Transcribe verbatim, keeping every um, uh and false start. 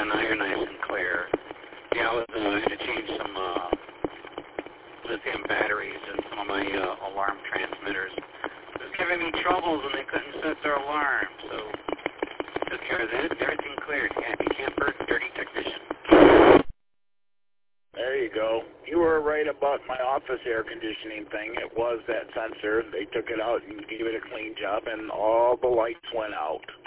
now you're nice and clear. Yeah, I was uh, going to change some uh, lithium batteries and some of my uh, alarm transmitters. It was giving me troubles and they couldn't set their alarm, so took care of that. Everything cleared. Happy camper, dirty technician. There you go. You were right about my office air conditioning thing. It was that sensor. They took it out and gave it a clean job, and all the lights went out.